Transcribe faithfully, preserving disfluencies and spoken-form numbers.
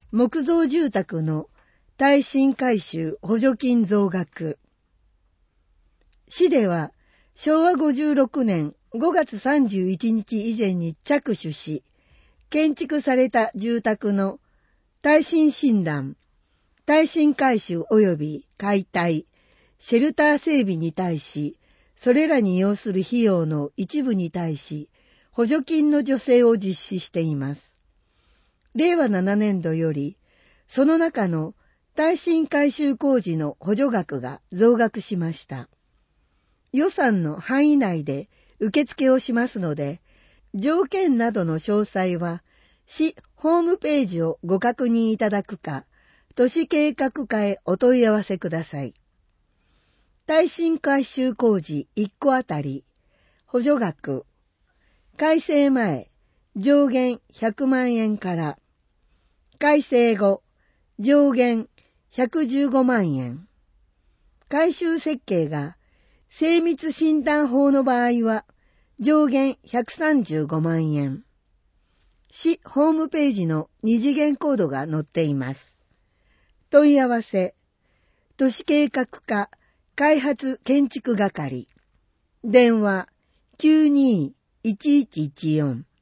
木造住宅の耐震改修補助金増額。市ではしょうわごじゅうろくねんごがつさんじゅういちにち以前に着手し、建築された住宅の耐震診断、耐震改修及び解体、シェルター整備に対し、それらに要する費用の一部に対し、補助金の助成を実施しています。れいわななねんどより、その中の耐震改修工事の補助額が増額しました。予算の範囲内で受付をしますので、条件などの詳細は、市ホームページをご確認いただくか、都市計画課へお問い合わせください。耐震改修工事いっこあたり、補助額、改正前、上限ひゃくまんえんから、改正後、上限ひゃくじゅうごまんえん。改修設計が精密診断法の場合は、上限ひゃくさんじゅうごまんえん。市ホームページの二次元コードが載っています。問い合わせ、都市計画課開発建築係、電話 きゅうにーいちいちいちよん